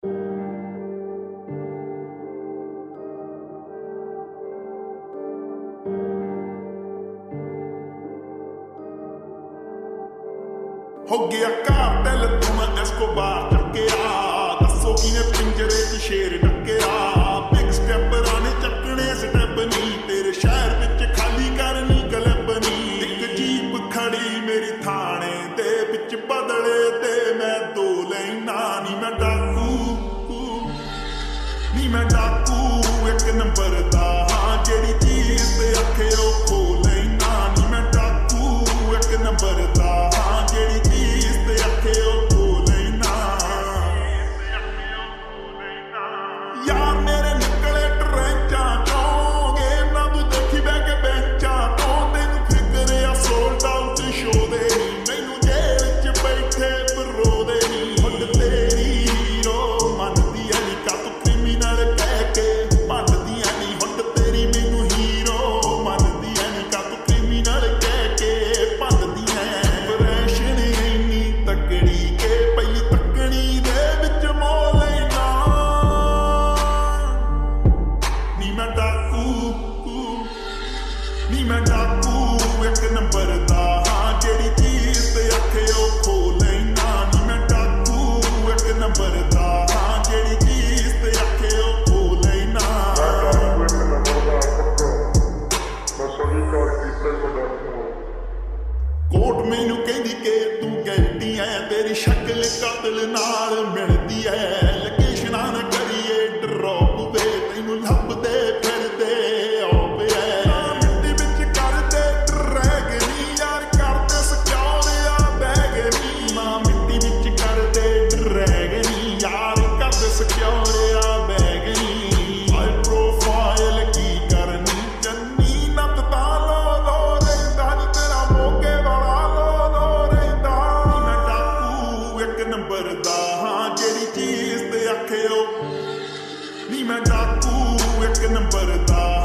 हो गया कार्टेल तो मैं एस्कोबार टक्केया दसो किने पिंजरे च शेर टक्केया बिग स्टेपरां ने चक्कने स्टेप नी तेरे शहर विच खाली करनी क्लब नी इक जीप खड़ी मेरी थाने दे विच बदले ते मैं दो लैना नी मैं डाकू एक नंबर दा हां जेड़ी चीज ते आखे ओ खो लैना नी मैं डाकू एक नंबर दा हां जेड़ी चीज ते आखे ओ खो लैना यार मेरे निकले ट्रेंचां चों गेम ना तू देखी बैठ के बेंचां तो तैनू फिकर आ सोल्ड आउट शो दे मैनू जेल च बैठे बरो दे हुण तेरी हीरो मनदी ऐ नी का तू क्रिमिनल कह के मनदी ऐ नी हुण तेरी मैनू हीरो मनदी ऐ नी का तू क्रिमिनल कह के मनदी ऐ प्रैशन इन्नी तकड़ी के पहली तकड़ी दे विच मोह लैना नी मैं डाकू एक नंबर दा हां जेड़ी चीज ते आखे ओ खो लैना नी मैं डाकू एक नंबर दा हां जेड़ी चीज ते आखे ओ खो लैना कोट मैनू कहंदी के तू गलती है तेरी शक्ल कातिल नाल मिलदी है लोकेशनां न करिए ड्रॉप वे तैनू लभदे फिरदे ओपे मिट्टी विच करदे ड्रैगनी यार करदे सिक्योर आ बैगनी मां मिट्टी विच करदे ड्रैगनी यार करदे सिक्योर आ बैगनी हाई प्रोफाइल की करनी जन्नी नत तां लो रहिंदा नी तेरा मोके वाला लो रहिंदा मैं डाकू एक नंबर दा हां जेड़ी चीज ते आखे ओ नी मैं डाकू एक नंबर दा